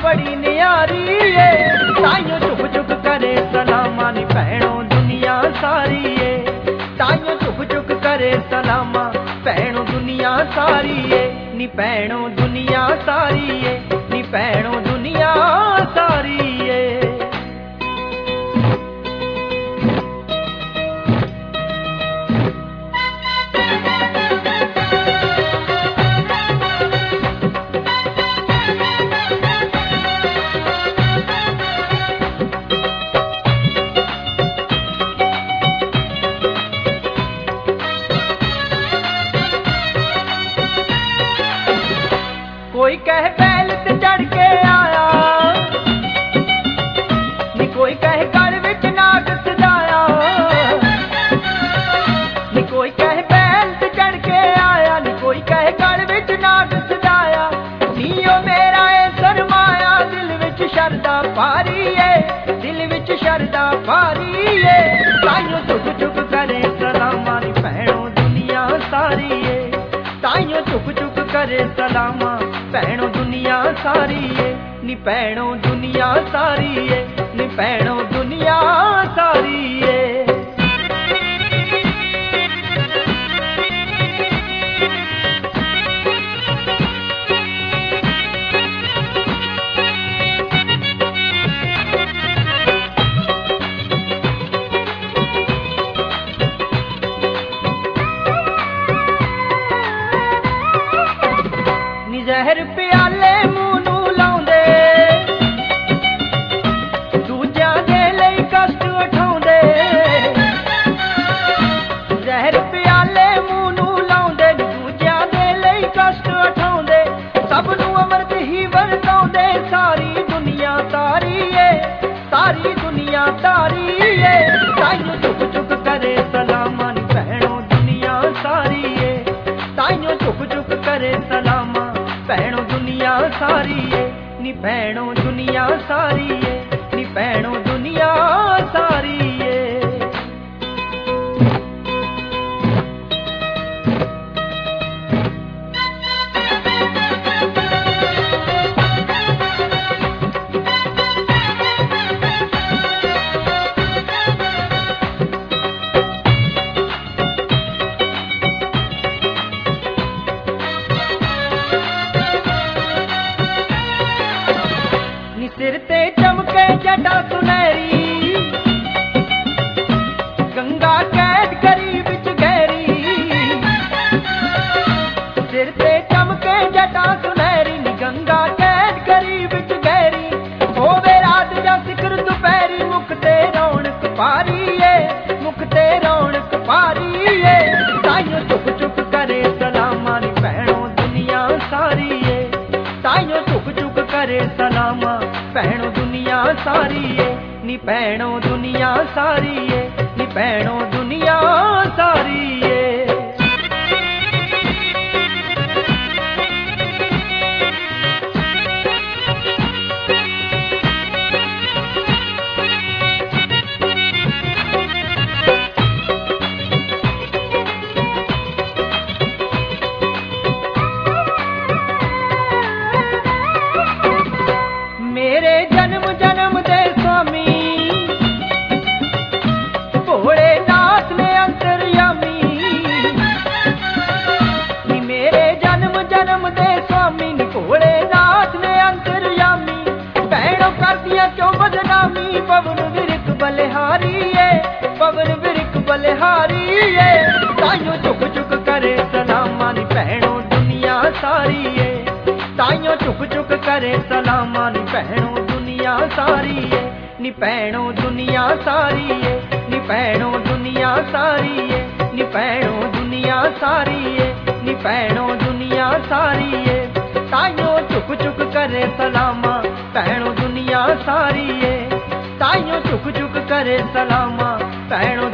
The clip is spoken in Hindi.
बड़ी न्यारी है, ताइयों चुक चुक करे सलामा नी भैणों दुनिया सारी है, ताइयों चुक चुक करे सलामा भैणों दुनिया सारी है, नी भैणों दुनिया सारी है, नी भैणों दुनिया सारी है। कोई कह बैल ते चढ़ के आया, नी कोई कह गल विच नाग सजाया, नी कोई कह बैल ते चढ़ के आया, नी कोई कह गल विच नाग सजाया, नी ओ मेरा ए सरमाया दिल विच शरदा पारी है, दिल विच शरदा पारी है, ताइयों चुक चुक करे सलामा नी भैणों दुनिया सारी है, ताइयों चुक चुक करे सलामा भैणों दुनिया सारी है, नी भैणों दुनिया सारी है, नी भैणों दुनिया सारी है। नी जहर प्याले मूंह नूं लाउंदे, दूजियां दे लई कष्ट उठाउंदे, जहर प्याले मूंह नूं लाउंदे, दूजियां दे लई कष्ट उठाउंदे, सब नूं अमृत ही वरताउंदे, सारी दुनिया तारी है, सारी दुनिया तारी है, ताइयों चुक चुक करे सलामा नी भैणों दुनिया सारी है, ताइयों चुक चुक करे सलामा भैणों दुनिया सारी है, नी भैणों दुनिया सारी है, नी भैणों दुनिया सारी है। सिर ते चमके जटा सुनहरी, गंगा कैद करी बिच गहरी, सिर ते चमके जटा सुनहरी, गंगा कैद करी बिच गहरी, होवे रात जा सिखर दोपहरी, मुख ते रौनक पारी है, मुख ते रौनक पारी है, ताइयों चुक चुक करे सलामा नी भैणों दुनिया सारी है, ताइयों चुक चुक करे सलामा भैणों दुनिया सारी है, नी भैणों दुनिया सारी है, नी भैणों दुनिया सारी है। मेरे जन्म जन्म दे स्वामी भोलेनाथ ने अंतर्यामी, नी मेरे जन्म जन्म दे स्वामी नी भोलेनाथ ने अंतर्यामी, भैणों कर दिया क्यों बदनामी, पवन विरक बलिहारी है, पवन विरक बलिहारी है, ताइयों चुक चुक करे सलामा नी भैणों दुनिया सारी है, ताइयों चुक चुक करे सलामा नी भैणों दुनिया सारी है, नी भैणों दुनिया सारी है, नी भैणों दुनिया सारी है, नी भैणों दुनिया सारी है, नी भैणों दुनिया सारी है, ताइयों चुक चुक करे सलामा भैणों दुनिया सारी है, ताइयों चुक चुक करे सलामा भैणों